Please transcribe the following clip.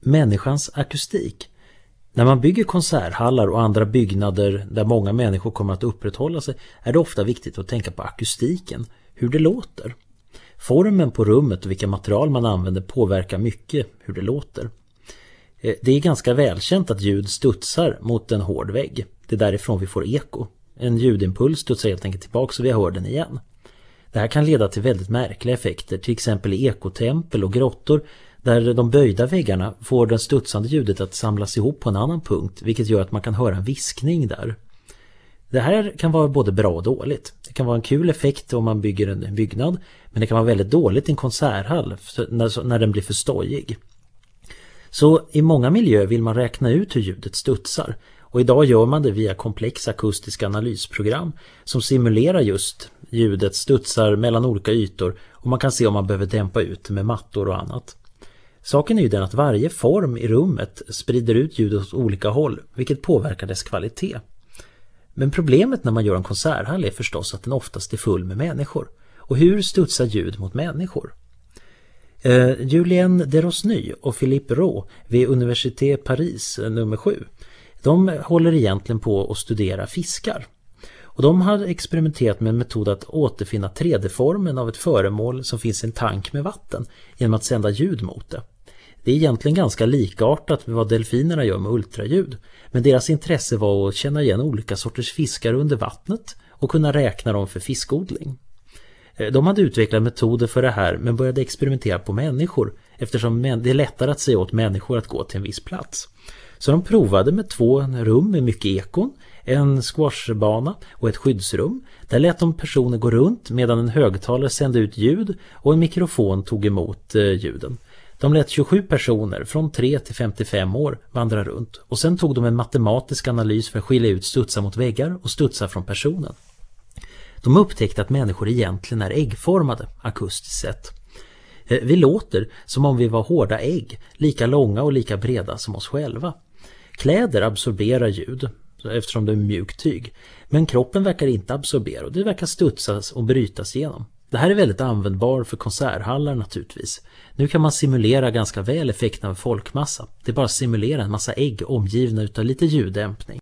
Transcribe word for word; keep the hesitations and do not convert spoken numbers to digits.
Människans akustik. När man bygger konserthallar och andra byggnader där många människor kommer att upprätthålla sig är det ofta viktigt att tänka på akustiken, hur det låter. Formen på rummet och vilka material man använder påverkar mycket hur det låter. Det är ganska välkänt att ljud studsar mot en hård vägg. Det är därifrån vi får eko. En ljudimpuls studsar helt enkelt tillbaka så vi hör den igen. Det här kan leda till väldigt märkliga effekter, till exempel i ekotempel och grottor där de böjda väggarna får det studsande ljudet att samlas ihop på en annan punkt, vilket gör att man kan höra en viskning där. Det här kan vara både bra och dåligt. Det kan vara en kul effekt om man bygger en byggnad, men det kan vara väldigt dåligt i en konserthall när, när den blir för stojig. Så i många miljöer vill man räkna ut hur ljudet studsar, och idag gör man det via komplexa akustiska analysprogram som simulerar just ljudet studsar mellan olika ytor, och man kan se om man behöver dämpa ut med mattor och annat. Saken är ju den att varje form i rummet sprider ut ljudet åt olika håll, vilket påverkar dess kvalitet. Men problemet när man gör en konserthall är förstås att den oftast är full med människor. Och hur studsar ljud mot människor? Uh, Julien Derosny och Philippe Roux vid Université Paris nummer sju, de håller egentligen på att studera fiskar. Och de har experimenterat med en metod att återfinna tre D-formen av ett föremål som finns i en tank med vatten genom att sända ljud mot det. Det är egentligen ganska likartat med vad delfinerna gör med ultraljud, men deras intresse var att känna igen olika sorters fiskar under vattnet och kunna räkna dem för fiskodling. De hade utvecklat metoder för det här men började experimentera på människor eftersom det är lättare att säga åt människor att gå till en viss plats. Så de provade med två rum med mycket ekon, en squashbana och ett skyddsrum. Där lät de personer gå runt medan en högtalare sände ut ljud och en mikrofon tog emot ljuden. De lät tjugosju personer från tre till femtiofem år vandra runt, och sen tog de en matematisk analys för att skilja ut studsar mot väggar och studsar från personen. De upptäckte att människor egentligen är äggformade, akustiskt sett. Vi låter som om vi var hårda ägg, lika långa och lika breda som oss själva. Kläder absorberar ljud eftersom det är mjukt tyg, men kroppen verkar inte absorbera och det verkar studsas och brytas igenom. Det här är väldigt användbart för konserthallar naturligtvis. Nu kan man simulera ganska väl effekten av folkmassa. Det är bara att simulera en massa ägg omgivna utav lite ljuddämpning.